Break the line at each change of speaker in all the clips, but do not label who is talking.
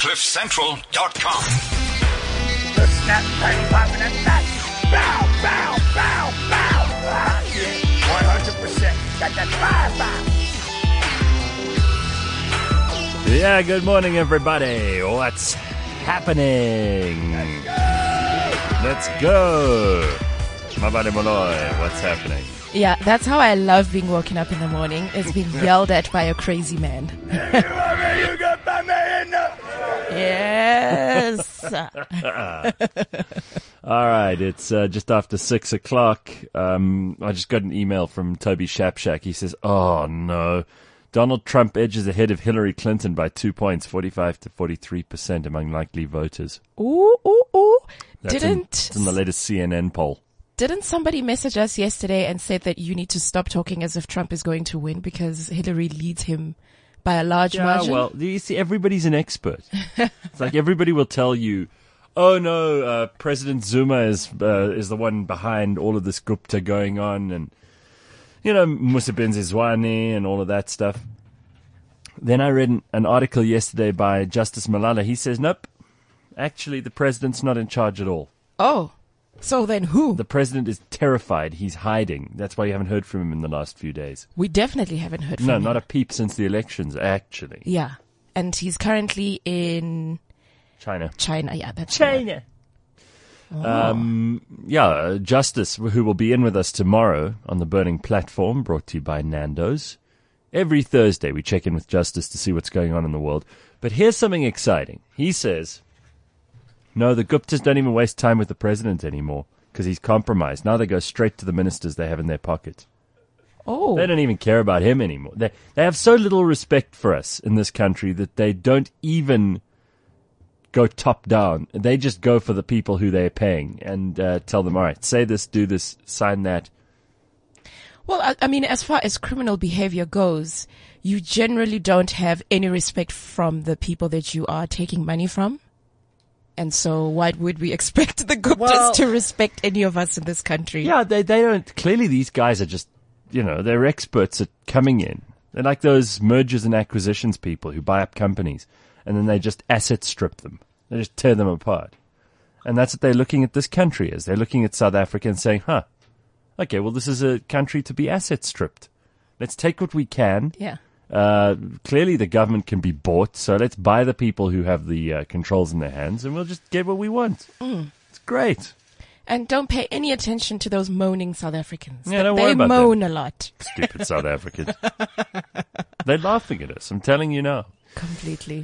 CliffCentral.com.
The snap, tiny popping and that. Bow, bow, bow, bow. 100%. Got that fire.
Yeah, good morning, everybody. What's happening? Let's go. Mabade Molloy, what's happening?
Yeah, that's how I love being woken up in the morning, is being yelled at by a crazy man.
You got my man.
Yes.
All right, it's just after 6 o'clock. I just got an email from Toby Shapshak. He says, oh, no. Donald Trump edges ahead of Hillary Clinton by 2 points, 45 to 43% among likely voters.
Ooh, ooh, ooh.
It's in the latest CNN poll.
Didn't somebody message us yesterday and said that you need to stop talking as if Trump is going to win because Hillary leads him by a large margin?
Well, you see, everybody's an expert. It's like everybody will tell you, oh no, President Zuma is the one behind all of this Gupta going on, and you know, Musa Benzizwane and all of that stuff. Then I read an article yesterday by Justice Malala. He says, nope, actually the president's not in charge at all.
Oh, so then who?
The president is terrified. He's hiding. That's why you haven't heard from him in the last few days.
We definitely haven't heard from him.
No, not a peep since the elections, actually.
Yeah, and he's currently in
China,
yeah, that's
China. Justice, who will be in with us tomorrow on the Burning Platform, brought to you by Nando's. Every Thursday we check in with Justice to see what's going on in the world. But here's something exciting. He says, no, the Guptas don't even waste time with the president anymore because he's compromised. Now they go straight to the ministers they have in their pocket.
Oh.
They don't even care about him anymore. They have so little respect for us in this country that they don't even go top down. They just go for the people who they're paying and tell them, all right, say this, do this, sign that.
Well, I mean, as far as criminal behavior goes, you generally don't have any respect from the people that you are taking money from. And so why would we expect the Guptas to respect any of us in this country?
Yeah, they don't. Clearly these guys are just, you know, they're experts at coming in. They're like those mergers and acquisitions people who buy up companies and then they just asset strip them. They just tear them apart. And that's what they're looking at this country as. They're looking at South Africa and saying, okay, well, this is a country to be asset stripped. Let's take what we can.
Yeah.
Clearly the government can be bought, so let's buy the people who have the controls in their hands and we'll just get what we want. It's great.
And don't pay any attention to those moaning South Africans.
Yeah, don't worry about
them. They moan
them.
a lot.
Stupid South Africans. They're laughing at us, I'm telling you now.
Completely.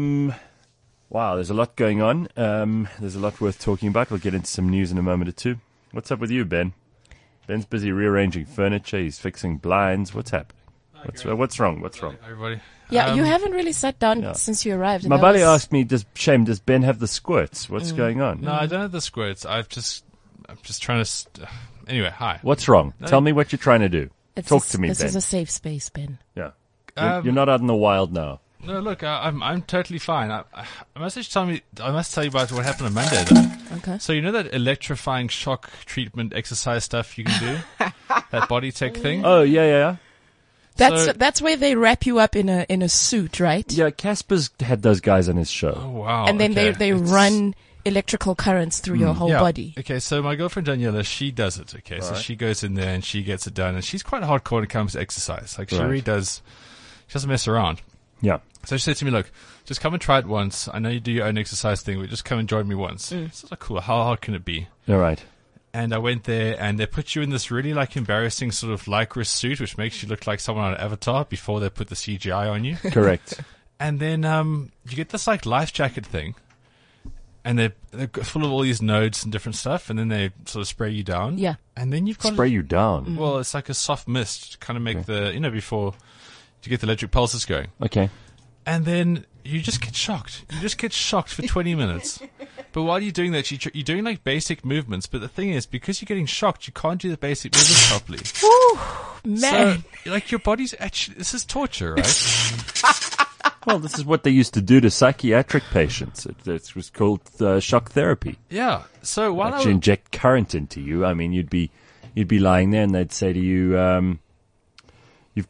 Wow, there's a lot going on. There's a lot worth talking about. We'll get into some news in a moment or two. What's up with you, Ben? Ben's busy rearranging furniture. He's fixing blinds. What's happening? What's wrong? What's wrong?
Everybody.
Yeah, you haven't really sat down since you arrived.
Mabali asked me, does Ben have the squirts? What's going on?
No, I don't have the squirts. I'm just trying to... Anyway, hi.
What's wrong?
No.
Tell me what you're trying to do. Talk to me, Ben.
This is a safe space, Ben.
Yeah. You're not out in the wild now.
No, look, I'm totally fine. I must tell you about what happened on Monday, though.
Okay.
So you know that electrifying shock treatment exercise stuff you can do? That body tech thing?
Oh, yeah.
That's where they wrap you up in a suit, right?
Yeah, Casper's had those guys on his show.
Oh, wow.
And then they run electrical currents through your whole body.
Okay, so my girlfriend Daniela, she does it, okay? So she goes in there and she gets it done. And she's quite hardcore when it comes to exercise. Like, she really does... She doesn't mess around.
Yeah.
So she said to me, look, just come and try it once. I know you do your own exercise thing, but just come and join me once. It's like, cool. How hard can it be?
All right.
And I went there, and they put you in this really, like, embarrassing sort of lycra suit, which makes you look like someone on Avatar before they put the CGI on you.
Correct.
And then you get this, like, life jacket thing, and they're full of all these nodes and different stuff, and then they sort of spray you down.
Yeah.
And then you've got...
Spray you down?
Well, it's like a soft mist to kind of make before you get the electric pulses going.
Okay.
And then you just get shocked. You just get shocked for 20 minutes. But while you're doing that, you're doing like basic movements. But the thing is, because you're getting shocked, you can't do the basic movements properly.
Whew, man.
So, like, your body's actually, this is torture, right?
Well, this is what they used to do to psychiatric patients. It was called shock therapy.
Yeah. So while
Actually inject current into you. I mean, you'd be lying there and they'd say to you, you've got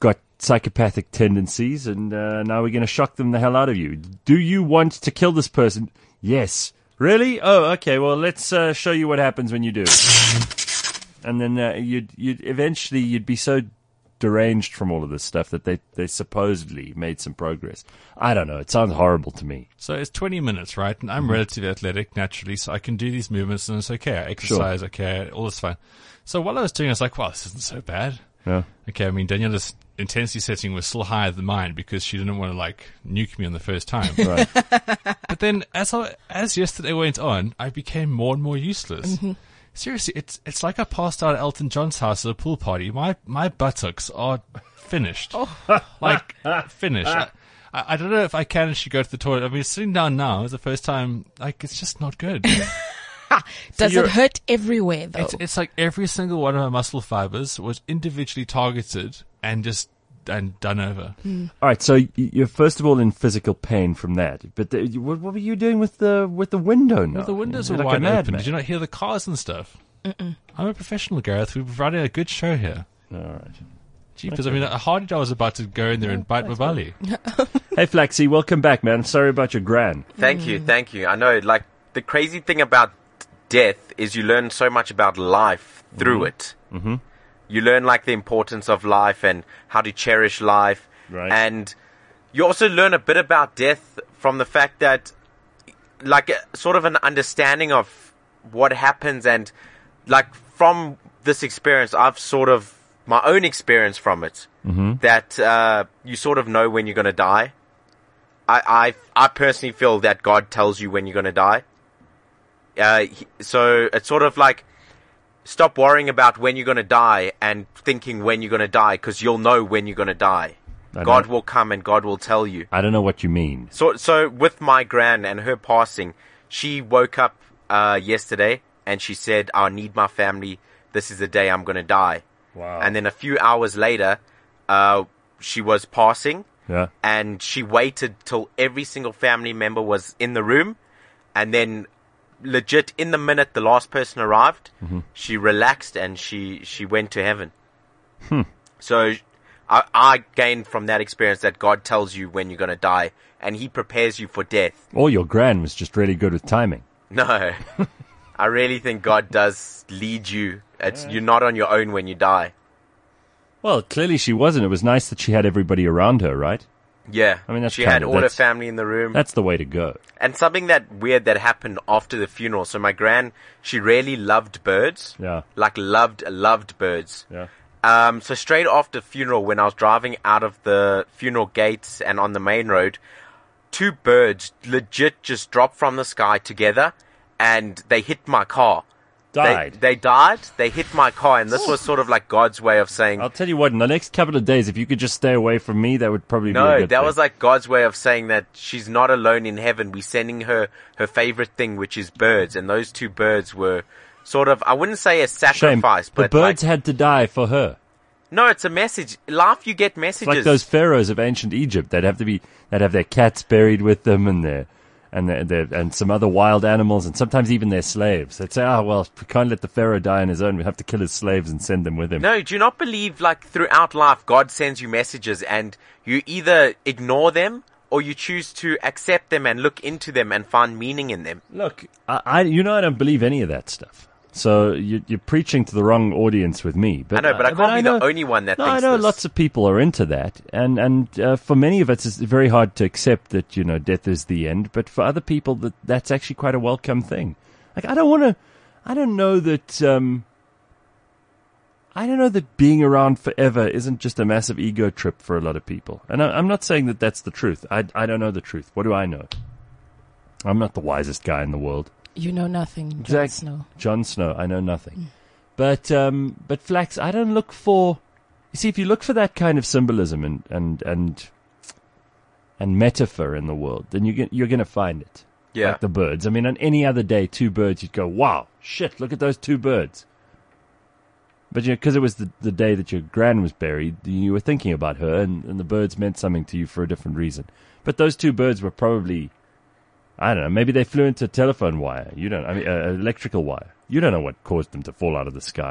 psychopathic tendencies, and now we're going to shock them the hell out of you. Do you want to kill this person? Yes. Really? Oh, okay. Well, let's show you what happens when you do. And then you'd eventually be so deranged from all of this stuff that they supposedly made some progress. I don't know. It sounds horrible to me.
So it's 20 minutes, right? And I'm relatively athletic naturally, so I can do these movements and it's okay. I exercise, okay, all is fine. So while I was doing it, I was like, wow, this isn't so bad.
Yeah.
Okay, I mean, Daniela's intensity setting was still higher than mine because she didn't want to, like, nuke me on the first time.
Right.
But then as yesterday went on, I became more and more useless.
Mm-hmm.
Seriously, it's like I passed out at Elton John's house at a pool party. My buttocks are finished. Like, finished. I don't know if I can actually go to the toilet. I mean, sitting down now is the first time, like, it's just not good.
Does it hurt everywhere, though?
It's like every single one of my muscle fibers was individually targeted and done over.
All right, so you're first of all in physical pain from that. But what were you doing with the window now?
Well, the windows
You're
are
like a
wide open.
madman.
Did you not hear the cars and stuff? I'm a professional, Gareth. We're running a good show here.
All right.
Jeepers, I mean, Hardy was about to go in there and bite my belly.
Hey, Flaxy, welcome back, man. I'm sorry about your gran.
Thank you. I know, like, the crazy thing about death is you learn so much about life through it. Mm-hmm. You learn, like, the importance of life and how to cherish life.
Right.
And you also learn a bit about death from the fact that, like, sort of an understanding of what happens. And, like, from this experience, I've sort of my own experience from it, that you sort of know when you're going to die. I personally feel that God tells you when you're going to die. So it's sort of like, stop worrying about when you're going to die and thinking when you're going to die, because you'll know when you're going to die. God will come and God will tell you.
I don't know what you mean.
So with my gran and her passing, she woke up yesterday and she said, I need my family. This is the day I'm going to die.
Wow.
And then a few hours later, she was passing.
Yeah.
And she waited till every single family member was in the room. And then legit in the minute the last person arrived, she relaxed and she went to heaven. So I gained from that experience that God tells you when you're going to die and he prepares you for death.
Or your gran was just really good with timing.
No, I really think God does lead you. You're not on your own when you die.
Well, clearly she wasn't. It was nice that she had everybody around her, right?
Yeah,
I mean, that's
she had
kinda-
all her
that's-
family in the room.
That's the way to go.
And something that weird that happened after the funeral. So my gran, she really loved birds.
Yeah.
Like loved birds.
Yeah.
So straight after the funeral, when I was driving out of the funeral gates and on the main road, 2 birds legit just dropped from the sky together and they hit my car.
Died.
They died. They hit my car, and this was sort of like God's way of saying,
I'll tell you what, in the next couple of days, if you could just stay away from me, that would probably be a
no,
good
that
thing.
was like God's way of saying that she's not alone in heaven. We're sending her favorite thing, which is birds. And those 2 birds were sort of, I wouldn't say a
Shame.
sacrifice,
The
but
birds
like,
had to die for her.
no, it's a message. Life, you get messages.
It's like those pharaohs of ancient Egypt. They'd have their cats buried with them and some other wild animals, and sometimes even their slaves. They'd say, well, if we can't let the pharaoh die on his own, we have to kill his slaves and send them with him.
No, do you not believe like throughout life God sends you messages and you either ignore them or you choose to accept them and look into them and find meaning in them?
Look, I don't believe any of that stuff. So you're preaching to the wrong audience with me. But,
I know, but I can't be the only one that
no,
thinks
I know
this.
lots of people are into that, and for many of us, it's very hard to accept that death is the end. But for other people, that's actually quite a welcome thing. Like I don't know that being around forever isn't just a massive ego trip for a lot of people. And I'm not saying that that's the truth. I don't know the truth. What do I know? I'm not the wisest guy in the world.
You know nothing, Jon
Exact-
Snow.
Jon Snow, I know nothing. But Flax, I don't look for. You see, if you look for that kind of symbolism and metaphor in the world, then you're going to find it.
Yeah.
Like the birds. I mean, on any other day, 2 birds, you'd go, "Wow, shit! Look at those 2 birds." But because it was the day that your gran was buried, you were thinking about her, and the birds meant something to you for a different reason. But those 2 birds were probably, I don't know, maybe they flew into a telephone wire. You don't, I mean, electrical wire. You don't know what caused them to fall out of the sky.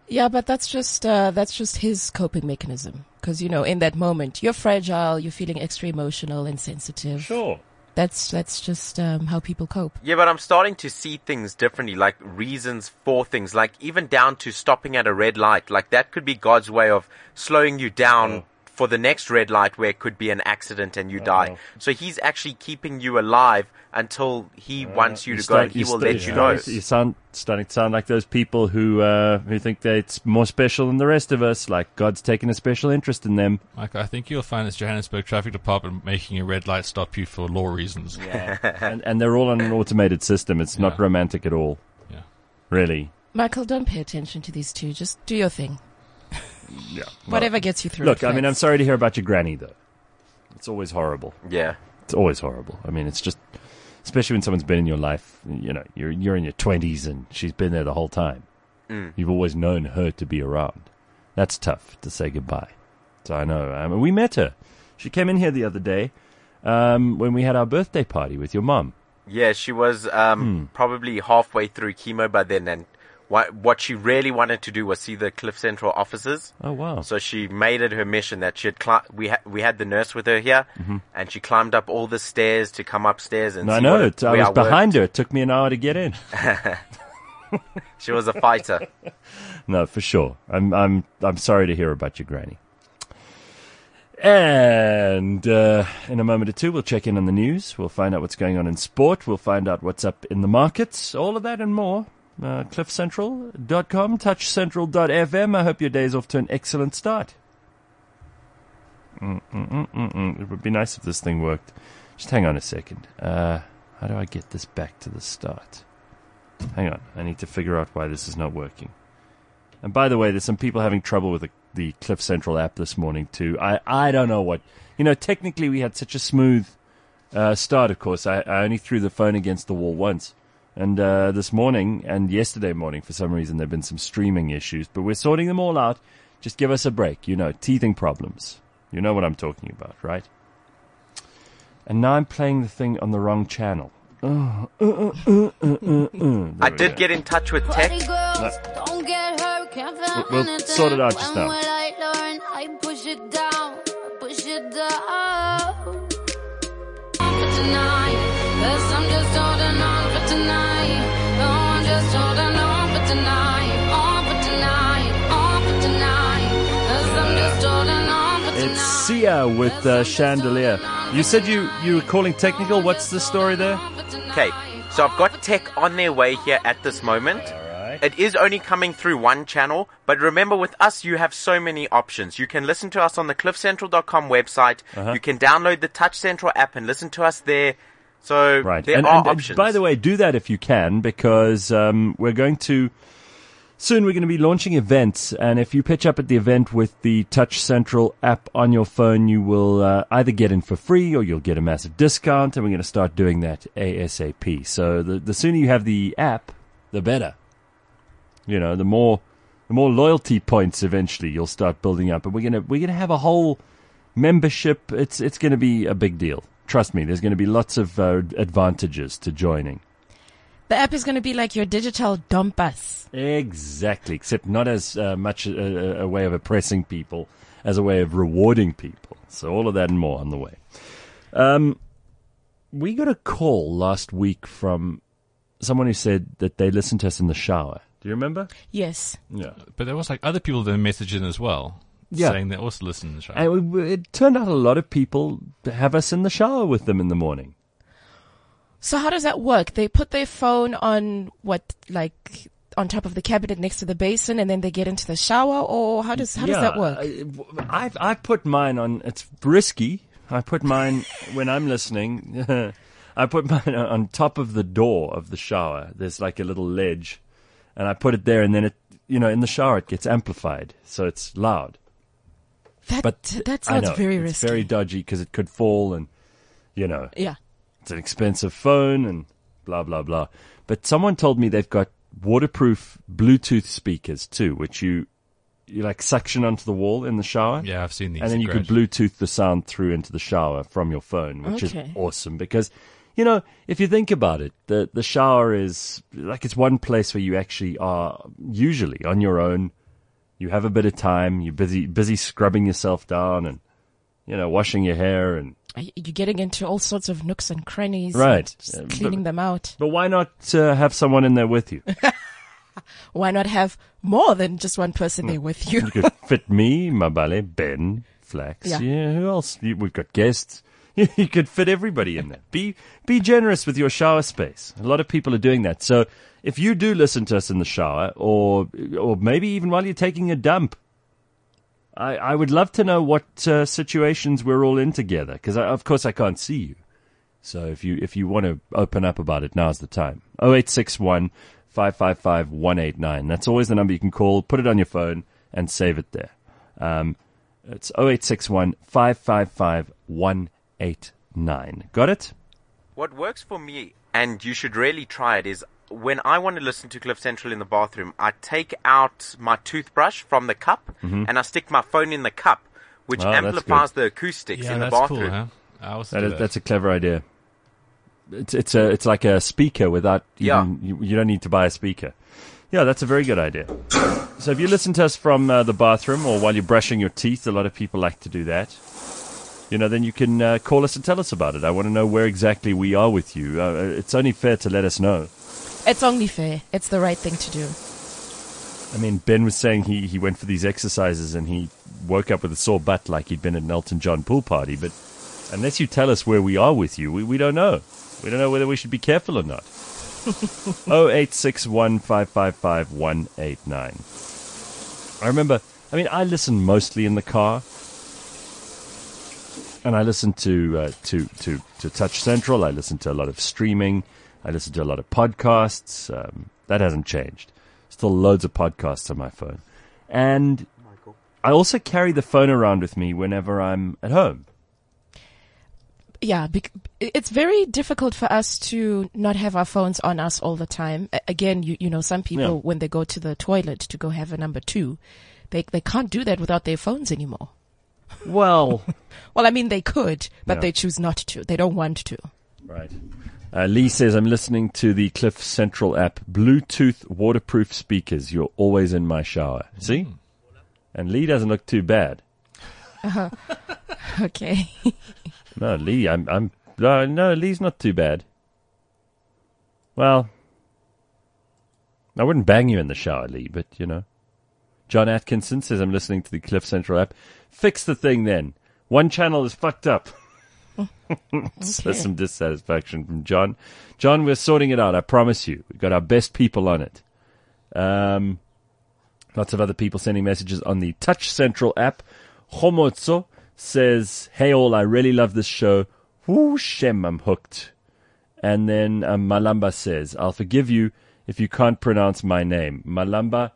Yeah, but that's just his coping mechanism. Because, in that moment, you're fragile, you're feeling extra emotional and sensitive.
Sure.
That's just how people cope.
Yeah, but I'm starting to see things differently, like reasons for things, like even down to stopping at a red light. Like that could be God's way of slowing you down for the next red light where it could be an accident and you die. So he's actually keeping you alive until he wants you to go, and he will let you know.
You're starting to sound like those people who think that it's more special than the rest of us, like God's taken a special interest in them.
Mike, I think you'll find this Johannesburg Traffic Department making a red light stop you for law reasons.
And they're all on an automated system. It's not romantic at all.
Yeah.
Really.
Michael, don't pay attention to these two. Just do your thing.
Yeah.
Whatever gets you through.
Look, I mean, I'm sorry to hear about your granny, though. It's always horrible.
Yeah.
It's always horrible. I mean, it's just, especially when someone's been in your life, you're in your 20s and she's been there the whole time. You've always known her to be around. That's tough to say goodbye. So I know. We met her. She came in here the other day when we had our birthday party with your mom.
Yeah, she was probably halfway through chemo by then, and what she really wanted to do was see the Cliff Central offices.
Oh, wow.
So she made it her mission that she had we had the nurse with her here, and she climbed up all the stairs to come upstairs and
I
see
know. I was
worked.
behind her. It took me an hour to get in.
She was a fighter.
No, for sure. I'm sorry to hear about your granny. And in a moment or two, we'll check in on the news. We'll find out what's going on in sport. We'll find out what's up in the markets. All of that and more. CliffCentral.com, TouchCentral.fm. I hope your day's off to an excellent start. It would be nice if this thing worked. Just hang on a second. How do I get this back to the start? Hang on. I need to figure out why this is not working. And by the way, there's some people having trouble with the Cliff Central app this morning too. I don't know what. Technically we had such a smooth start, of course. I only threw the phone against the wall once. And this morning and yesterday morning, for some reason, there have been some streaming issues. But we're sorting them all out. Just give us a break. Teething problems. You know what I'm talking about, right? And now I'm playing the thing on the wrong channel.
I did get in touch with tech.
We'll sort it out just now. It's Sia with Chandelier. You said you were calling technical. What's the story there?
Okay, so I've got tech on their way here at this moment. It is only coming through one channel, but remember with us you have so many options. You can listen to us on the cliffcentral.com website. You can download the Touch Central app and listen to us there. So there are options.
By the way, do that if you can, because we're going to be launching events, and if you pitch up at the event with the Touch Central app on your phone, you will either get in for free or you'll get a massive discount, and we're going to start doing that ASAP. So the sooner you have the app, the better. The more loyalty points eventually you'll start building up, and we're gonna have a whole membership. It's going to be a big deal. Trust me, there's going to be lots of advantages to joining.
The app is going to be like your digital dump-us.
Exactly, except not as much a way of oppressing people as a way of rewarding people. So all of that and more on the way. We got a call last week from someone who said that they listened to us in the shower. Do you remember?
Yes.
Yeah.
But there was other people that messaged in as well.
Yeah.
Saying they also listen to the show.
And it turned out a lot of people have us in the shower with them in the morning.
So how does that work? They put their phone on on top of the cabinet next to the basin, and then they get into the shower, or how does that work?
I put mine on. It's risky. I put mine when I'm listening. I put mine on top of the door of the shower. There's like a little ledge, and I put it there, and then it, in the shower it gets amplified, so it's loud.
That sounds very risky.
It's very dodgy because it could fall, and
Yeah.
it's an expensive phone and blah blah blah. But someone told me they've got waterproof Bluetooth speakers too, which you like suction onto the wall in the shower.
Yeah, I've seen these.
And then you could Bluetooth the sound through into the shower from your phone, which is awesome because, if you think about it, the shower is like it's one place where you actually are usually on your own you have a bit of time, you're busy scrubbing yourself down and, washing your hair and...
You're getting into all sorts of nooks and crannies.
Right.
And just cleaning them out.
But why not have someone in there with you?
Why not have more than just one person there with you?
You could fit me, Mabale, Ben, Flax.
Yeah.
Who else? We've got guests. You could fit everybody in there. Be generous with your shower space. A lot of people are doing that. So if you do listen to us in the shower, or maybe even while you're taking a dump, I would love to know what situations we're all in together. Because of course I can't see you. So if you want to open up about it, now's the time. 0861 555 189. That's always the number you can call. Put it on your phone and save it there. It's 0861 555 189. Got it?
What works for me, and you should really try it, is when I want to listen to Cliff Central in the bathroom, I take out my toothbrush from the cup and I stick my phone in the cup, which amplifies the acoustics in the bathroom.
Cool, huh? I also do that.
That's a clever idea. It's like a speaker without even, you don't need to buy a speaker. Yeah, that's a very good idea. So if you listen to us from the bathroom or while you're brushing your teeth, a lot of people like to do that. Then you can call us and tell us about it. I want to know where exactly we are with you. It's only fair to let us know.
It's only fair. It's the right thing to do.
I mean, Ben was saying he went for these exercises and he woke up with a sore butt like he'd been at an Elton John pool party. But unless you tell us where we are with you, we don't know. We don't know whether we should be careful or not. 0861 555 189. I remember, I listen mostly in the car. And I listen to Touch Central. I listen to a lot of streaming. I listen to a lot of podcasts. That hasn't changed. Still loads of podcasts on my phone. And I also carry the phone around with me whenever I'm at home.
Yeah, it's very difficult for us to not have our phones on us all the time. Again, some people, when they go to the toilet to go have a number 2, they can't do that without their phones anymore.
Well,
they could, but they choose not to. They don't want to.
Right. Lee says, I'm listening to the Cliff Central app. Bluetooth waterproof speakers. You're always in my shower. See? And Lee doesn't look too bad.
Okay.
No, Lee, no, Lee's not too bad. Well, I wouldn't bang you in the shower, Lee, but, John Atkinson says, I'm listening to the Cliff Central app. Fix the thing then. One channel is fucked up. So some dissatisfaction from John. John, we're sorting it out, I promise you. We've got our best people on it. Lots of other people sending messages on the Touch Central app. Homotso says, hey all, I really love this show. Whoo, Shem, I'm hooked. And then Malamba says, I'll forgive you if you can't pronounce my name. Malamba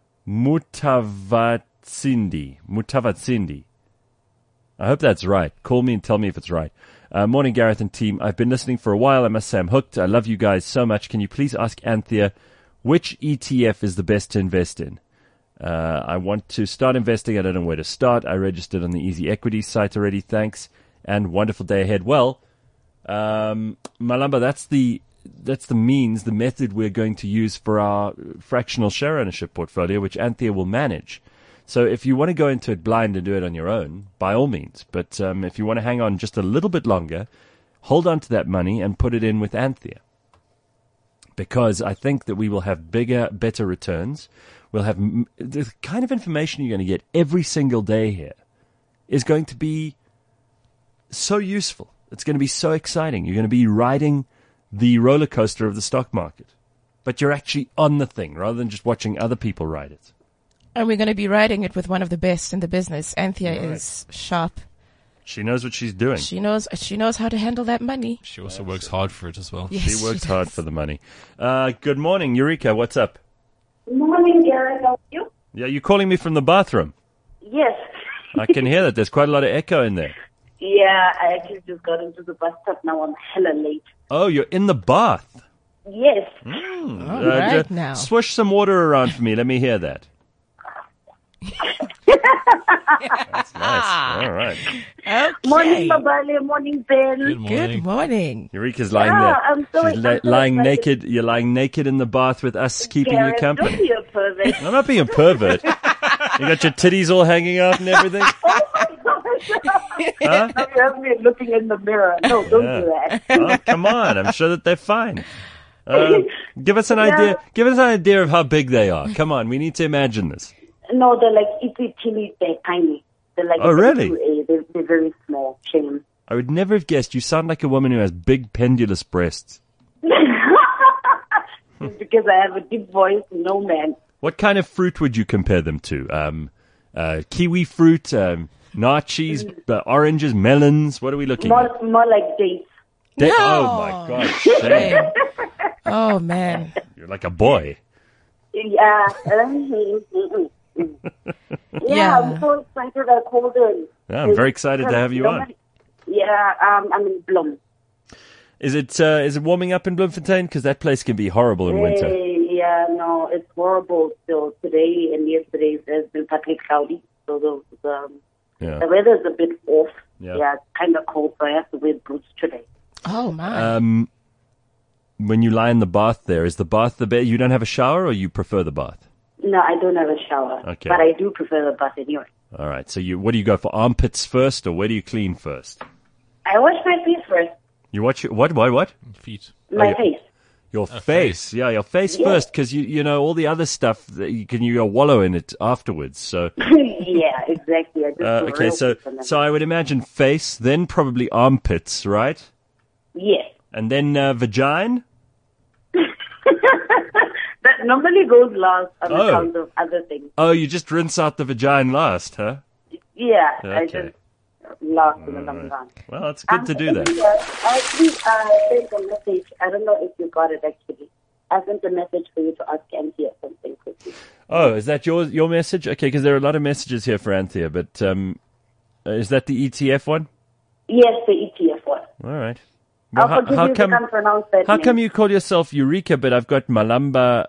Mutavatsindi. I hope that's right. Call me and tell me if it's right. Morning, Gareth and team. I've been listening for a while. I must say I'm hooked. I love you guys so much. Can you please ask Anthea which ETF is the best to invest in? I want to start investing. I don't know where to start. I registered on the Easy Equities site already. Thanks. And wonderful day ahead. Well, Malamba, that's the method we're going to use for our fractional share ownership portfolio, which Anthea will manage. So if you want to go into it blind and do it on your own, by all means. But if you want to hang on just a little bit longer, hold on to that money and put it in with Anthea. Because I think that we will have bigger, better returns. We'll have the kind of information you're going to get every single day here is going to be so useful. It's going to be so exciting. You're going to be riding the roller coaster of the stock market. But you're actually on the thing rather than just watching other people ride it.
And we're going to be riding it with one of the best in the business. Anthea is sharp.
She knows what she's doing.
She knows how to handle that money.
She also works hard for it as well.
Yes,
she works hard for the money. Good morning, Eureka. What's up?
Good morning, Gareth. How are you?
Yeah, you're calling me from the bathroom.
Yes.
I can hear that. There's quite a lot of echo in there.
Yeah, I actually just got into the bus stop now. I'm hella late.
Oh, you're in the bath.
Yes.
All right now.
Swish some water around for me. Let me hear that. That's nice. All right.
Okay.
Morning, Babale. Morning, Ben.
Good morning.
Good morning.
Eureka's lying there.
I'm so
She's
excited.
lying naked. You're lying naked in the bath with us keeping you
Gareth,
company.
don't be a pervert.
I'm not being a pervert. You got your titties all hanging out and everything?
Now you have me looking in the mirror. No, don't do that.
Oh, come on. I'm sure that they're fine. Give us an idea. Give us an idea of how big they are. Come on. We need to imagine this.
No, they're like itty-teeny, they're tiny. They're like
Oh, really?
They're very small. Shame.
I would never have guessed. You sound like a woman who has big pendulous breasts.
It's because I have a deep voice, no man.
What kind of fruit would you compare them to? Kiwi fruit, nachos, oranges, melons. What are we looking at?
More like dates.
Oh my God! Shame.
Oh man.
You're like a boy.
Yeah.
Yeah.
I'm so excited I called in.
Yeah, I'm very excited to have you on.
Yeah, I'm in Bloem.
Is it warming up in Bloemfontein? Because that place can be horrible in winter.
Yeah, no, it's horrible still. Today and yesterday has been partly cloudy, so the weather's a bit off. Yeah, it's kind of cold, so I have to wear boots today.
Oh my.
When you lie in the bath there, is the bath the bed? You don't have a shower, or you prefer the bath?
No, I don't have a shower.
Okay.
But I do prefer the bath anyway.
All right. So what do you go for? Armpits first, or where do you clean first?
I wash my feet first.
You watch what?
Feet.
My face.
Your face. Yeah, your face first, because you know all the other stuff that you wallow in it afterwards. So
Yeah, exactly. I just
okay, so I would imagine face, then probably armpits, right?
Yes.
And then vagina.
That normally goes last on account of other things.
Oh, you just rinse out the vagina last, huh?
Yeah, I
Okay.
just last in the Ramadan.
Well, it's good to do that.
I actually sent a message. I don't know if you got it actually. I sent a message for you to ask Anthea something quickly.
Oh, is that your message? Okay, because there are a lot of messages here for Anthea, but is that the ETF one?
Yes, the ETF one.
All right.
I'll forgive you if I can't pronounce that
How
name.
come you call yourself Eureka, but I've got Malamba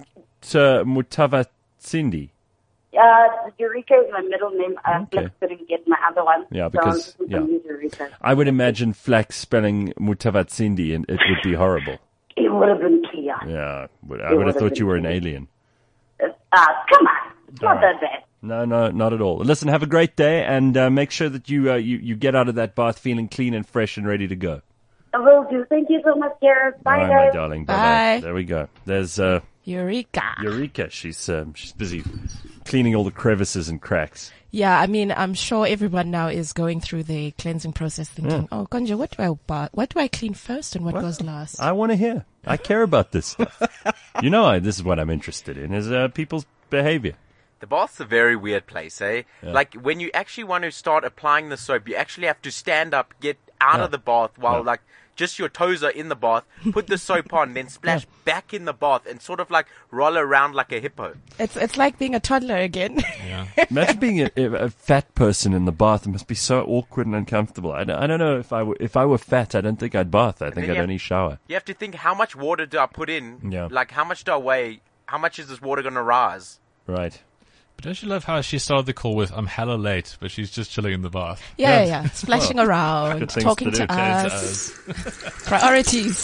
Mutavatsindi?
Eureka is my middle name. Flex couldn't get my other one.
Yeah,
so I'm
because
just gonna use Eureka.
I would imagine Flax spelling Mutavatsindi, and it would be horrible.
It would have been clear.
Yeah, I would have thought you were an alien.
Come on. It's not that bad.
No, not at all. Listen, have a great day, and make sure that you get out of that bath feeling clean and fresh and ready to go.
I will do. Thank you so much, Gareth. Bye,
All right,
guys.
my darling.
Bye.
Bye-bye. There we go. There's
Eureka.
Eureka. She's busy cleaning all the crevices and cracks.
Yeah, I mean, I'm sure everyone now is going through the cleansing process thinking, oh, Gonja, what do I clean first and what goes last?
I want to hear. I care about this stuff. This is what I'm interested in, is people's behavior.
The bath's a very weird place, eh?
Yeah.
Like, when you actually want to start applying the soap, you actually have to stand up, get out of the bath while, like, just your toes are in the bath, put the soap on, then splash back in the bath and sort of, like, roll around like a hippo.
It's like being a toddler again.
Yeah.
Imagine being a fat person in the bath. It must be so awkward and uncomfortable. I don't know if I were fat, I don't think I'd bath. I think I'd only shower.
You have to think, how much water do I put in?
Yeah.
Like, how much do I weigh? How much is this water going to rise?
Right.
But don't you love how she started the call with, I'm hella late, but she's just chilling in the bath?
Yeah. Splashing around,
Good things
talking
to do.
to us. Priorities.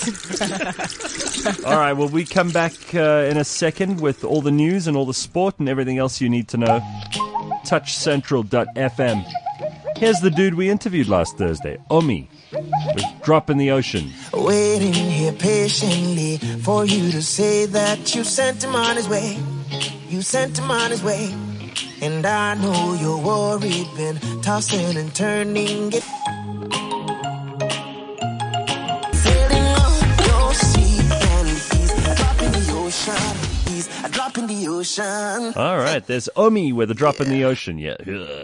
All right, well, we come back in a second with all the news and all the sport and everything else you need to know. TouchCentral.fm. Here's the dude we interviewed last Thursday, Omi, with Drop in the Ocean.
Waiting here patiently for you to say that you sent him on his way. You sent him on his way. And I know you're worried, been tossing and turning it. Sailing on your sea, and he's a drop in the ocean. He's a drop in the ocean.
All right, there's Omi with a Drop in the Ocean. Yeah.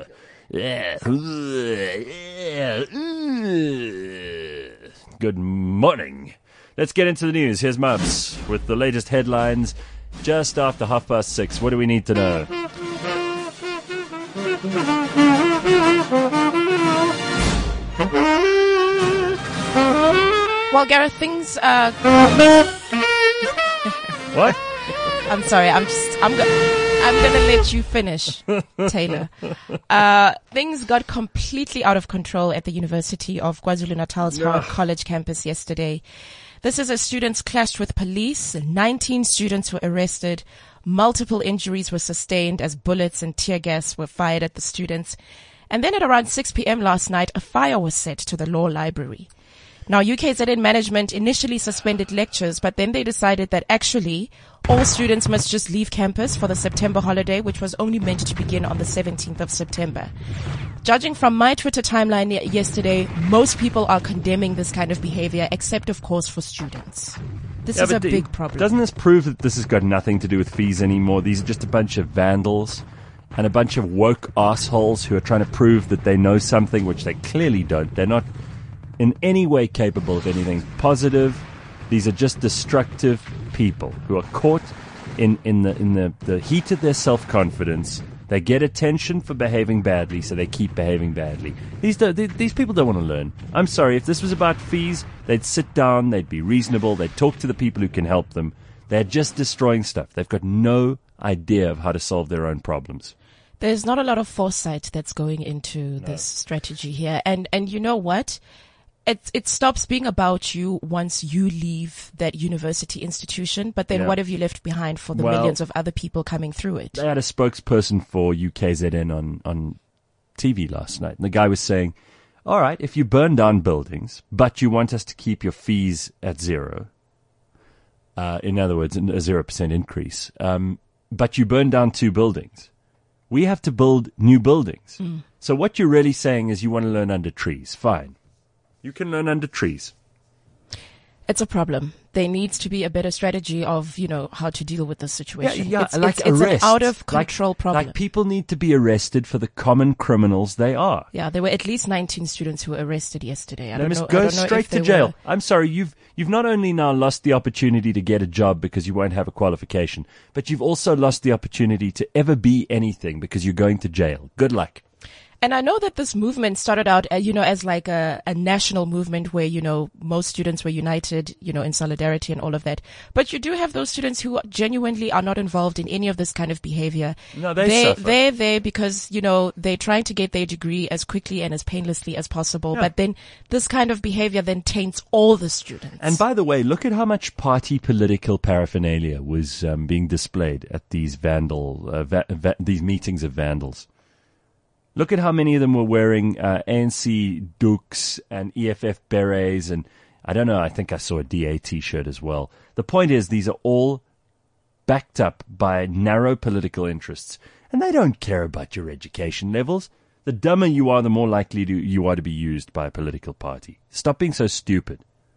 Good morning. Let's get into the news. Here's Mubs with the latest headlines just after 6:30. What do we need to know?
Well, Gareth, things
What?
I'm sorry. I'm gonna let you finish, Taylor. Things got completely out of control at the University of KwaZulu-Natal's Howard College campus yesterday. This is as students clashed with police. 19 students were arrested Multiple injuries were sustained as bullets and tear gas were fired at the students. And then at around 6 p.m. last night, a fire was set to the law library. Now, UKZN management initially suspended lectures, but then they decided that actually all students must just leave campus for the September holiday, which was only meant to begin on the 17th of September. Judging from my Twitter timeline yesterday, most people are condemning this kind of behavior, except, of course, for students. This is a big problem.
Doesn't this prove that this has got nothing to do with fees anymore? These are just a bunch of vandals and a bunch of woke assholes who are trying to prove that they know something which they clearly don't. They're not in any way capable of anything positive. These are just destructive people who are caught in the heat of their self-confidence. They get attention for behaving badly, so they keep behaving badly. These people don't want to learn. I'm sorry, if this was about fees, they'd sit down, they'd be reasonable, they'd talk to the people who can help them. They're just destroying stuff. They've got no idea of how to solve their own problems.
There's not a lot of foresight that's going into this strategy here. And you know what? It stops being about you once you leave that university institution, but then what have you left behind for the millions of other people coming through it?
They had a spokesperson for UKZN on TV last night, and the guy was saying, all right, if you burn down buildings, but you want us to keep your fees at zero, in other words, a 0% increase, but you burn down 2 buildings, we have to build new buildings. So what you're really saying is you want to learn under trees. Fine. You can learn under trees.
It's a problem. There needs to be a better strategy of, how to deal with this situation.
Yeah,
it's
arrest.
an out of control problem.
Like people need to be arrested for the common criminals they are.
Yeah, there were at least 19 students who were arrested yesterday.
They must go straight to jail. I'm sorry, you've not only now lost the opportunity to get a job because you won't have a qualification, but you've also lost the opportunity to ever be anything because you're going to jail. Good luck.
And I know that this movement started out, as like a national movement where, most students were united, in solidarity and all of that. But you do have those students who genuinely are not involved in any of this kind of behavior.
No, they're
there because, they're trying to get their degree as quickly and as painlessly as possible. Yeah. But then this kind of behavior then taints all the students.
And by the way, look at how much party political paraphernalia was being displayed at these these meetings of vandals. Look at how many of them were wearing ANC dukes and EFF berets, and I don't know, I think I saw a DA T-shirt as well. The point is, these are all backed up by narrow political interests, and they don't care about your education levels. The dumber you are, the more likely you are to be used by a political party. Stop being so stupid.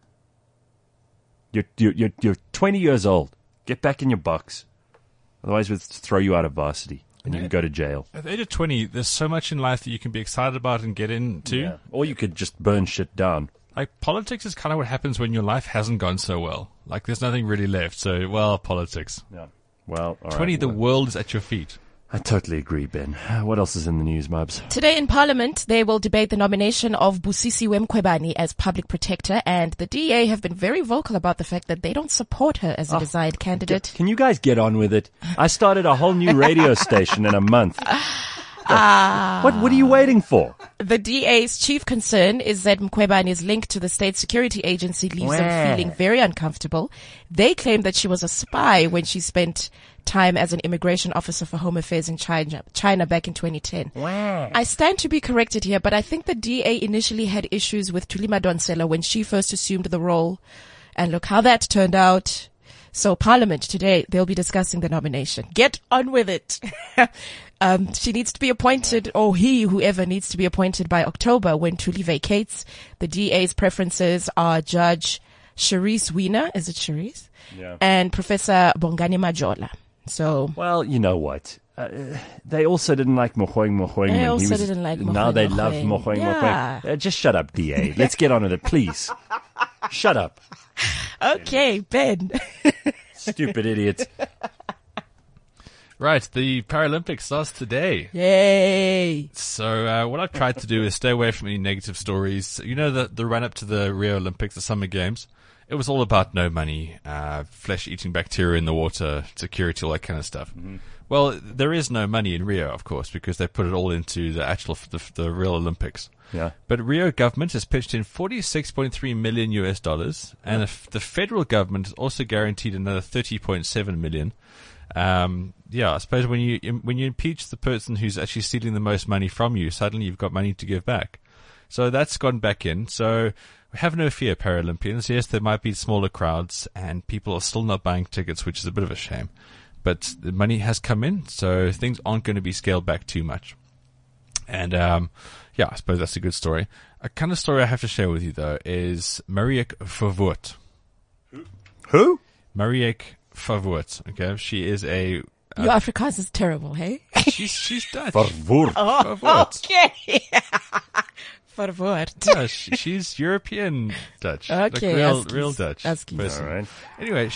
You're 20 years old. Get back in your box. Otherwise, we'll throw you out of varsity. And you can go to jail.
At the age of 20, there's so much in life that you can be excited about and get into.
Yeah. Or you could just burn shit down.
Like, politics is kind of what happens when your life hasn't gone so well. Like, there's nothing really left. So, politics.
Yeah. Well, all
20,
right.
The world is at your feet.
I totally agree, Ben. What else is in the news, Mubs?
Today in Parliament, they will debate the nomination of Busisiwe Mkhwebane as public protector, and the DA have been very vocal about the fact that they don't support her as a desired candidate.
Can you guys get on with it? I started a whole new radio station in a month. What are you waiting for?
The DA's chief concern is that Mkhwebane's link to the state security agency leaves them feeling very uncomfortable. They claim that she was a spy when she spent time as an immigration officer for Home Affairs in China back in 2010. I stand to be corrected here, but I think the DA initially had issues with Thuli Madonsela when she first assumed the role. And look how that turned out. So Parliament today, they'll be discussing the nomination. Get on with it. She needs to be appointed, or whoever needs to be appointed by October when Thuli vacates. The DA's preferences are Judge Charisse Wiener, is it Charisse?
Yeah.
And Professor Bongani Majola. So,
well, you know what? They also didn't like Mogoeng.
They also didn't like Mogoeng.
Now they love Mogoeng.
Yeah.
Just shut up, DA. Let's get on with it, please. Shut up.
Okay, Ben.
Stupid idiot.
Right, the Paralympics starts today.
Yay!
So what I've tried to do is stay away from any negative stories. You know, the run-up to the Rio Olympics, the Summer Games, it was all about no money, flesh-eating bacteria in the water, security, all that kind of stuff. Mm-hmm. Well, there is no money in Rio, of course, because they put it all into the real Olympics.
Yeah.
But Rio government has pitched in $46.3 million US, and the federal government has also guaranteed another $30.7 million. I suppose when you impeach the person who's actually stealing the most money from you, suddenly you've got money to give back. So that's gone back in. So have no fear, Paralympians. Yes, there might be smaller crowds and people are still not buying tickets, which is a bit of a shame. But the money has come in, so things aren't going to be scaled back too much. And, I suppose that's a good story. A kind of story I have to share with you, though, is Marieke Verwoerd.
Who?
Marieke Verwoerd. Okay, she is a...
Your Afrikaans is terrible, hey?
She's Dutch.
Verwoerd.
Okay. Verwoerd.
Yeah, she's European Dutch.
Okay.
Like real Dutch.
That's cute.
Person.
All right.
Anyway,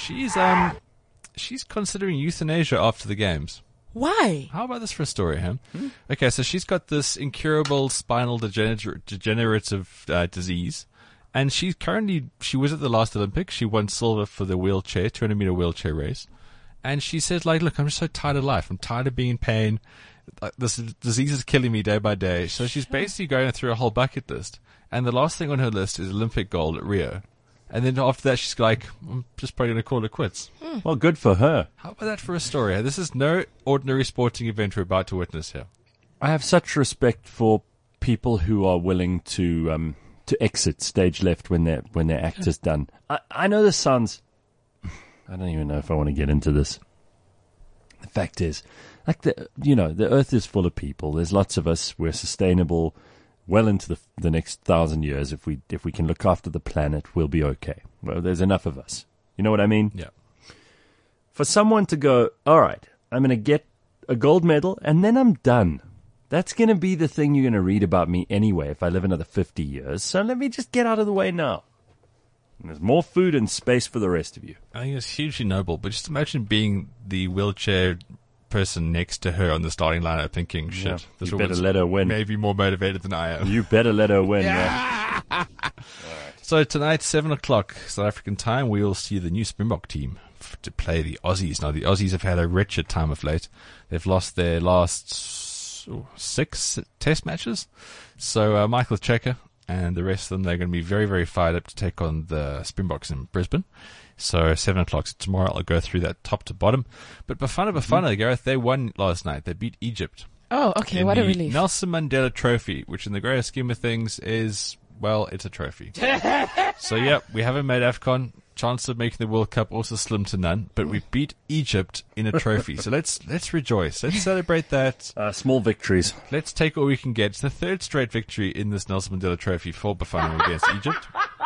she's considering euthanasia after the games.
Why?
How about this for a story, huh? Okay, so she's got this incurable spinal degenerative disease, and she was at the last Olympics. She won silver for the 200-meter wheelchair race, and she says, like, look, I'm just so tired of life. I'm tired of being in pain. This disease is killing me day by day. So she's basically going through a whole bucket list, and the last thing on her list is Olympic gold at Rio. And then after that, she's like, I'm just probably going to call it quits.
Well, good for her.
How about that for a story? This is no ordinary sporting event we're about to witness here.
I have such respect for people who are willing to exit stage left when their act is done. I know this sounds... I don't even know if I want to get into this. The fact is, like the earth is full of people. There's lots of us. We're sustainable. Well into the next 1,000 years, if we can look after the planet, we'll be okay. Well, there's enough of us. You know what I mean?
Yeah.
For someone to go, all right, I'm going to get a gold medal, and then I'm done. That's going to be the thing you're going to read about me anyway if I live another 50 years. So let me just get out of the way now. And there's more food and space for the rest of you.
I think it's hugely noble, but just imagine being the wheelchair person next to her on the starting lineup thinking, shit, this
you better
woman's
let her win.
Maybe more motivated than I am.
You better let her win. Yeah.
So tonight, 7 o'clock South African time, we will see the new Springbok team to play the Aussies. Now, the Aussies have had a wretched time of late. They've lost their last 6 test matches. So Michael Checker and the rest of them, they're going to be very, very fired up to take on the Springboks in Brisbane. So 7 o'clock tomorrow, I'll go through that top to bottom. But Bafana, Gareth, they won last night. They beat Egypt.
Oh, okay. What a relief.
Nelson Mandela Trophy, which in the greater scheme of things is, well, it's a trophy. So, yeah, we haven't made AFCON. Chance of making the World Cup also slim to none. But we beat Egypt in a trophy. So let's rejoice. Let's celebrate that.
Small victories.
Let's take what we can get. It's the 3rd straight victory in this Nelson Mandela Trophy for Bafana against Egypt.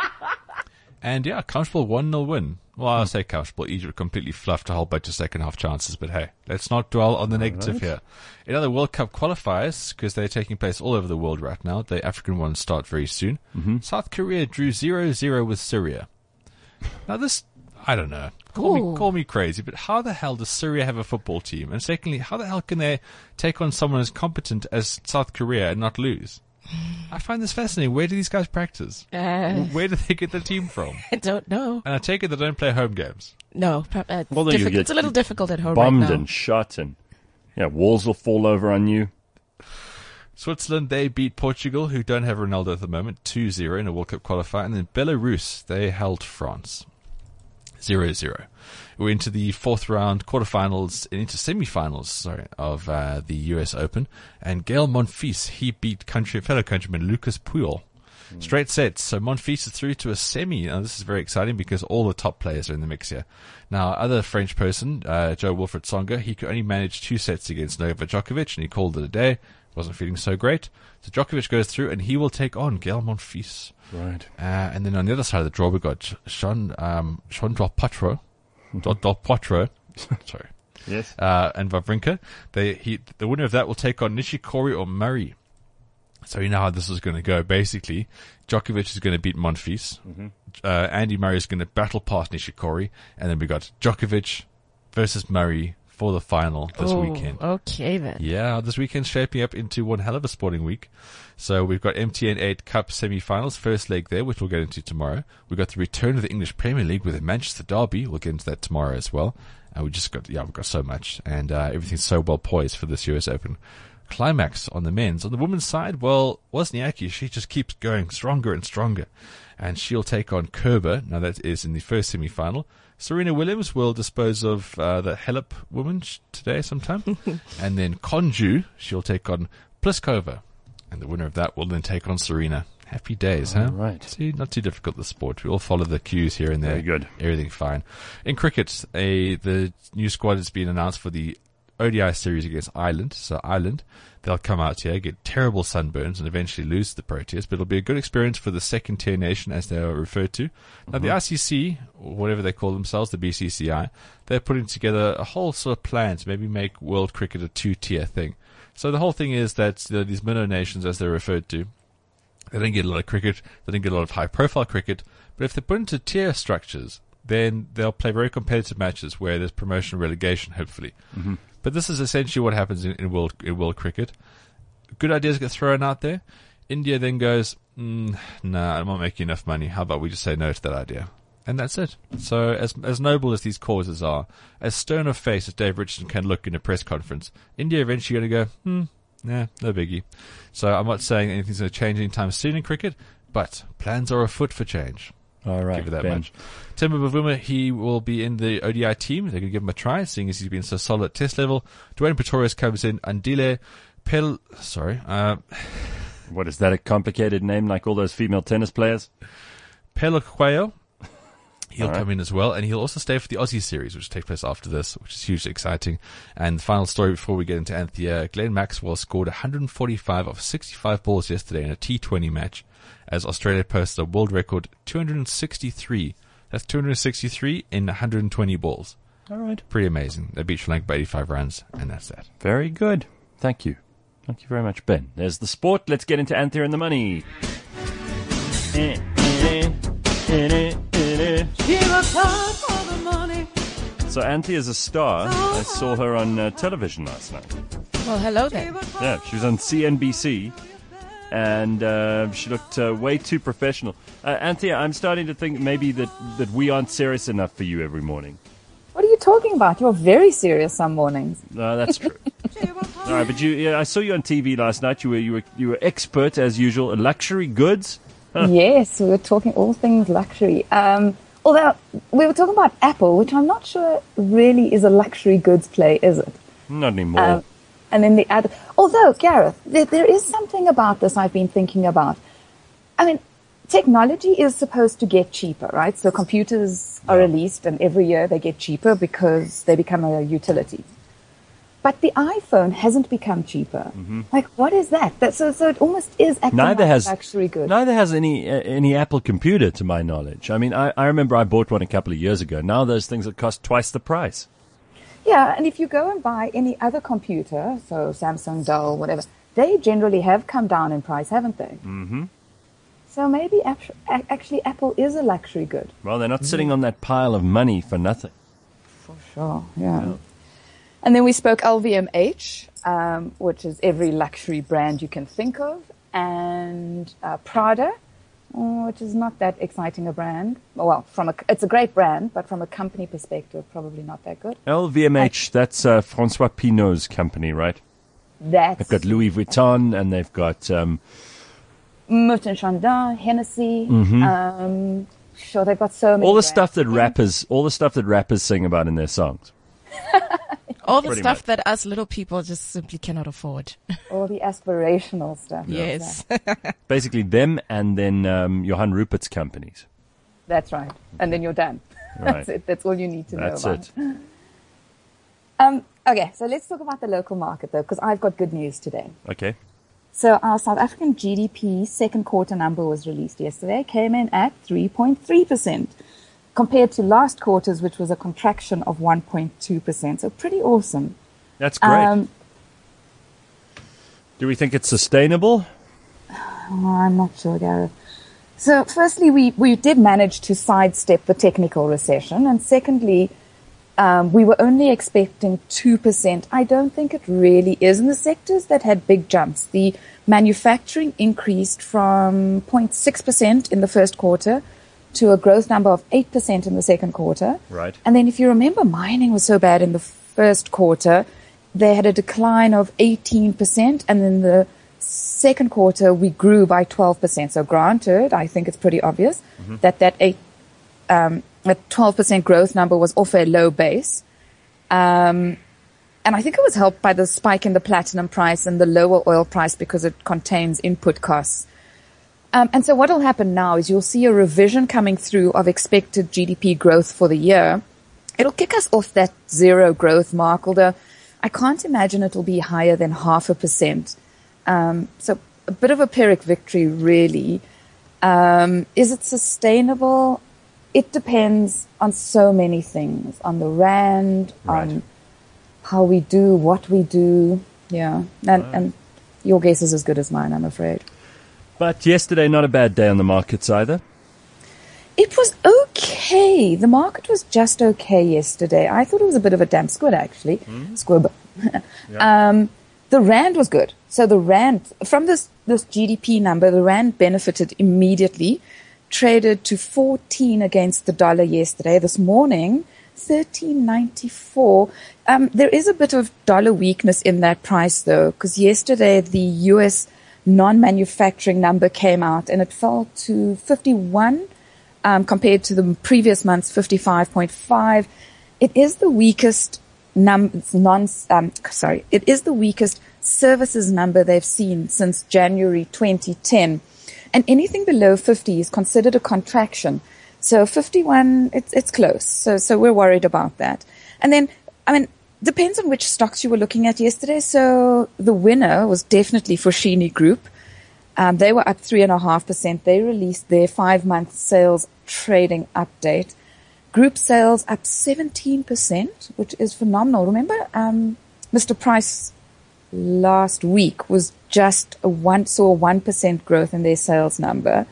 And, yeah, comfortable 1-0 win. Well, I'll say comfortable. Egypt completely fluffed a whole bunch of second-half chances. But, hey, let's not dwell on the negative here. In other World Cup qualifiers, because they're taking place all over the world right now, the African ones start very soon. South Korea drew 0-0 with Syria. Now, this, I don't know. Call me crazy, but how the hell does Syria have a football team? And secondly, how the hell can they take on someone as competent as South Korea and not lose? I find this fascinating. Where do these guys practice? Where do they get the team from?
I don't know.
And I take it they don't play home games.
No, it's a little difficult at home
bombed
right now.
And shot, and walls will fall over on you.
Switzerland, they beat Portugal, who don't have Ronaldo at the moment, 2-0 in a World Cup qualifier. And then Belarus, they held France, 0-0. We're into the 4th round quarterfinals and into semi-finals, of the US Open. And Gael Monfils, he beat fellow countryman Lucas Pouille. Straight sets. So Monfils is through to a semi. Now, this is very exciting because all the top players are in the mix here. Now, other French person, Jo-Wilfried Tsonga, he could only manage 2 sets against Novak Djokovic, and he called it a day. Wasn't feeling so great. So Djokovic goes through, and he will take on Gael Monfils.
Right.
And then on the other side of the draw, we got Sean Del Potro. Sorry.
Yes.
And Wawrinka. The winner of that will take on Nishikori or Murray. So you know how this is going to go. Basically, Djokovic is going to beat Monfils. Andy Murray is going to battle past Nishikori. And then we got Djokovic versus Murray for the final this weekend.
Okay, then.
Yeah, this weekend's shaping up into one hell of a sporting week. So we've got MTN 8 Cup semi-finals, first leg there, which we'll get into tomorrow. We've got the return of the English Premier League with the Manchester Derby. We'll get into that tomorrow as well. And we've got so much. And everything's so well poised for this US Open. Climax on the men's. On the women's side, well, Wozniacki, she just keeps going stronger and stronger. And she'll take on Kerber. Now that is in the first semi-final. Serena Williams will dispose of the Halep woman today sometime. And then Konju, she'll take on Pliskova. And the winner of that will then take on Serena. Happy days, huh?
Right.
See, not too difficult, the sport. We all follow the cues here and there.
Very good.
Everything fine. In cricket, the new squad has been announced for the ODI series against Ireland. So Ireland, they'll come out here, get terrible sunburns, and eventually lose to the Proteas. But it'll be a good experience for the second-tier nation, as they are referred to. Now, the ICC, or whatever they call themselves, the BCCI, they're putting together a whole sort of plan to maybe make world cricket a two-tier thing. So the whole thing is that these minnow nations, as they're referred to, they don't get a lot of cricket, they don't get a lot of high-profile cricket, but if they're put into tier structures, then they'll play very competitive matches where there's promotion and relegation, hopefully.
Mm-hmm.
But this is essentially what happens in world cricket. Good ideas get thrown out there. India then goes, nah, I'm not making enough money. How about we just say no to that idea? And that's it. So as noble as these causes are, as stern of face as Dave Richardson can look in a press conference, India eventually going to go, nah, no biggie. So I'm not saying anything's going to change anytime soon in cricket, but plans are afoot for change.
All right,
give it that
Ben.
much. Timber Bavuma, he will be in the ODI team. They're going to give him a try, seeing as he's been so solid at test level. Dwayne Pretorius comes in. Andile
What is that, a complicated name like all those female tennis players?
Peloquayo. He'll
All right.
come in as well, and he'll also stay for the Aussie series, which takes place after this, which is hugely exciting. And the final story before we get into Anthea, Glenn Maxwell scored 145 of 65 balls yesterday in a T20 match, as Australia posted a world record 263. That's 263 in 120 balls.
All right.
Pretty amazing. They beat Sri Lanka by 85 runs, and that's that.
Very good. Thank you. Thank you very much, Ben. There's the sport. Let's get into Anthea and the money. So Anthea is a star. I saw her on television last night.
Well, hello there.
Yeah, she was on CNBC, and she looked way too professional. Anthea, I'm starting to think maybe that we aren't serious enough for you every morning.
What are you talking about? You're very serious some mornings.
No, that's true. All right, but I saw you on TV last night. You were expert as usual in luxury goods. Huh.
Yes, we were talking all things luxury. Although we were talking about Apple, which I'm not sure really is a luxury goods play, is it?
Not anymore.
And then the other. Although, Gareth, there is something about this I've been thinking about. I mean, technology is supposed to get cheaper, right? So computers are released, and every year they get cheaper because they become a utility. But the iPhone hasn't become cheaper. Mm-hmm. Like, what is that? So it almost is acting like luxury good.
Neither has any Apple computer, to my knowledge. I mean, I remember I bought one a couple of years ago. Now those things that cost twice the price.
Yeah, and if you go and buy any other computer, so Samsung, Dell, whatever, they generally have come down in price, haven't they?
Mm-hmm.
So maybe actually Apple is a luxury good.
Well, they're not sitting on that pile of money for nothing.
For sure, yeah. And then we spoke LVMH, which is every luxury brand you can think of, and Prada, which is not that exciting a brand. Well, it's a great brand, but from a company perspective, probably not that good.
LVMH, that's Francois Pinault's company, right? They've got Louis Vuitton, and they've got
Moët & Chandon, Hennessy. Mm-hmm. Sure, they've got so many.
All the stuff that rappers sing about in their songs.
All the stuff that us little people just simply cannot afford.
All the aspirational stuff.
Yes.
Basically them and then Johann Rupert's companies.
That's right. And then you're done.
Right.
That's it. That's all you need to know about.
That's
it. Okay, so let's talk about the local market, though, because I've got good news today.
Okay.
So our South African GDP second quarter number was released yesterday, came in at 3.3%. Compared to last quarter's, which was a contraction of 1.2%. So pretty awesome.
That's great. Do we think it's sustainable?
I'm not sure, Gareth. So firstly, we did manage to sidestep the technical recession. And secondly, we were only expecting 2%. I don't think it really is. In the sectors that had big jumps, the manufacturing increased from 0.6% in the first quarter to a growth number of 8% in the second quarter.
Right.
And then if you remember, mining was so bad in the first quarter, they had a decline of 18%. And then the second quarter, we grew by 12%. So granted, I think it's pretty obvious that That 12% growth number was off a low base. And I think it was helped by the spike in the platinum price and the lower oil price because it contains input costs. And so what will happen now is you'll see a revision coming through of expected GDP growth for the year. It'll kick us off that zero growth mark, although I can't imagine it'll be higher than 0.5%. So a bit of a Pyrrhic victory, really. Is it sustainable? It depends on so many things, on the rand, on how we do, what we do. Yeah. And your guess is as good as mine, I'm afraid.
But yesterday, not a bad day on the markets either.
It was okay. The market was just okay yesterday. I thought it was a bit of a damp squid, actually. Squib. The rand was good. So the rand, from this GDP number, the rand benefited immediately. Traded to 14 against the dollar yesterday. This morning, 13.94. There is a bit of dollar weakness in that price, though, because yesterday the U.S. non-manufacturing number came out and it fell to 51 compared to the previous month's 55.5. It is the weakest it is the weakest services number they've seen since January 2010. And anything below 50 is considered a contraction. So 51, it's close. So we're worried about that. And then, depends on which stocks you were looking at yesterday. So the winner was definitely Foschini Group. They were up 3.5%. They released their 5-month sales trading update. Group sales up 17%, which is phenomenal. Remember, Mr. Price last week was just saw a 1% growth in their sales number.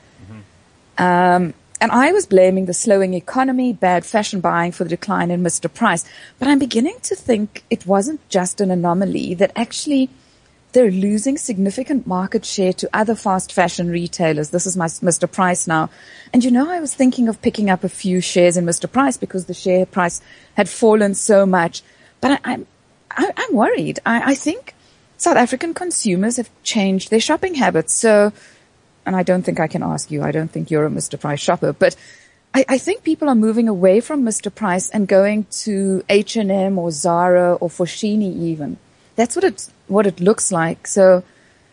And I was blaming the slowing economy, bad fashion buying for the decline in Mr. Price. But I'm beginning to think it wasn't just an anomaly, that actually they're losing significant market share to other fast fashion retailers. This is my Mr. Price now. And I was thinking of picking up a few shares in Mr. Price because the share price had fallen so much. But I'm worried. I think South African consumers have changed their shopping habits. So, and I don't think I can ask you, I don't think you're a Mr. Price shopper, but I think people are moving away from Mr. Price and going to H&M or Zara or Foschini even. That's what it looks like. So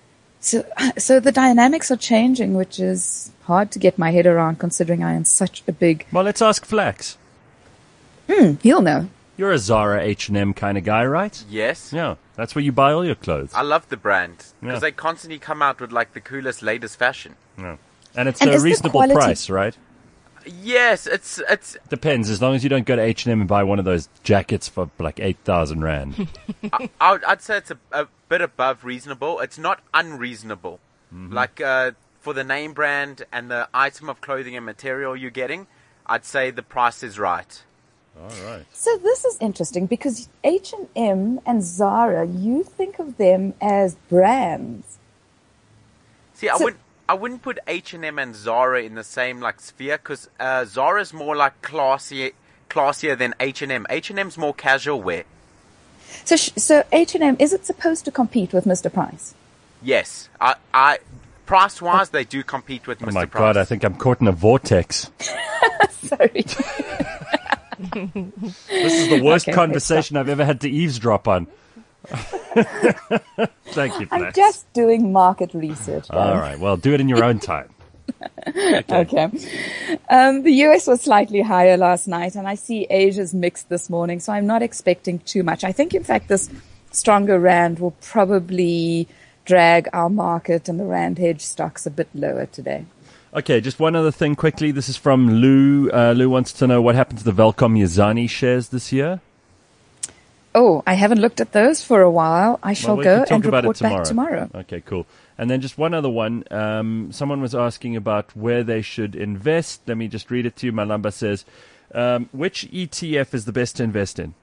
the dynamics are changing, which is hard to get my head around considering I am such a big...
Well, let's ask Flax.
He'll know.
You're a Zara, H&M kind of guy, right?
Yes.
Yeah, that's where you buy all your clothes.
I love the brand because they constantly come out with like the coolest, latest fashion.
Yeah. And it's a reasonable price, right?
Yes, it's
depends. As long as you don't go to H&M and buy one of those jackets for like 8,000 rand.
I'd say it's a bit above reasonable. It's not unreasonable. Like for the name brand and the item of clothing and material you're getting, I'd say the price is right.
All right.
So this is interesting because H&M and Zara, you think of them as brands.
See, I wouldn't put H&M and Zara in the same like sphere because Zara's more like classier than H&M. H&M's more casual wear.
So H&M, is it supposed to compete with Mr. Price?
Yes, I price-wise they do compete with Mr. Price.
Oh my God, I think I'm caught in a vortex.
Sorry.
This is the worst conversation I've ever had to eavesdrop on. Thank you, Flax.
I'm just doing market research, guys.
All right, well, do it in your own time.
Okay. The US was slightly higher last night, and I see Asia's mixed this morning, so I'm not expecting too much. I think, in fact, this stronger rand will probably drag our market and the rand hedge stocks a bit lower today.
Okay, just one other thing quickly. This is from Lou. Lou wants to know what happened to the Welkom Yazani shares this year.
Oh, I haven't looked at those for a while. I shall go and report back tomorrow.
Okay, cool. And then just one other one. Someone was asking about where they should invest. Let me just read it to you. Malamba says, which ETF is the best to invest in?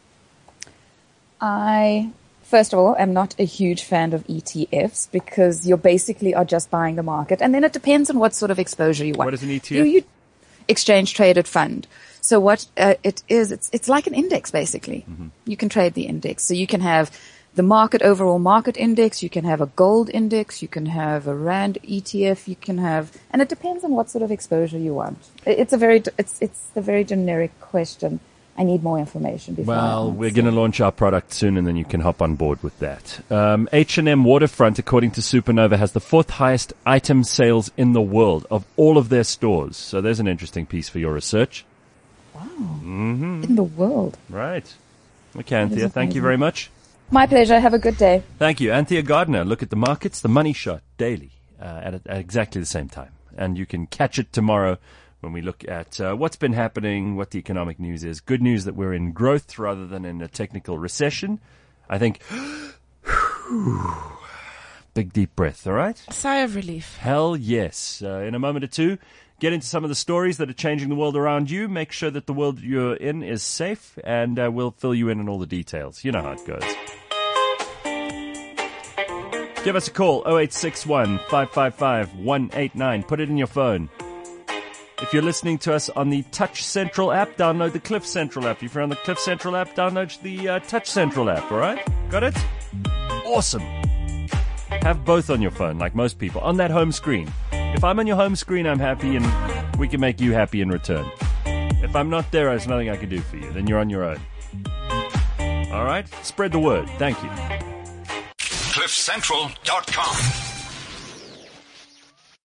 First of all, I'm not a huge fan of ETFs because you basically are just buying the market. And then it depends on what sort of exposure you want.
What is an ETF?
Exchange traded fund. So what it is, it's like an index basically. Mm-hmm. You can trade the index. So you can have the overall market index. You can have a gold index. You can have a Rand ETF. You can have, and it depends on what sort of exposure you want. It's a very generic question. I need more information before.
Well, we're going to launch our product soon, and then you can hop on board with that. H&M Waterfront, according to Supernova, has the 4th highest item sales in the world of all of their stores. So there's an interesting piece for your research.
Wow. In the world.
Right. Okay, Anthea, thank you very much.
My pleasure. Have a good day.
Thank you. Anthea Gardner. Look at the markets, the Money Shot, daily at exactly the same time. And you can catch it tomorrow when we look at what's been happening, what the economic news is. Good news that we're in growth rather than in a technical recession. I think, big deep breath, all right?
Sigh of relief.
Hell yes. In a moment or two, get into some of the stories that are changing the world around you. Make sure that the world you're in is safe, and we'll fill you in on all the details. You know how it goes. Give us a call, 0861 555 189. Put it in your phone. If you're listening to us on the Touch Central app, download the Cliff Central app. If you're on the Cliff Central app, download the Touch Central app, all right? Got it? Awesome. Have both on your phone, like most people, on that home screen. If I'm on your home screen, I'm happy, and we can make you happy in return. If I'm not there, there's nothing I can do for you. Then you're on your own. All right? Spread the word. Thank you.
CliffCentral.com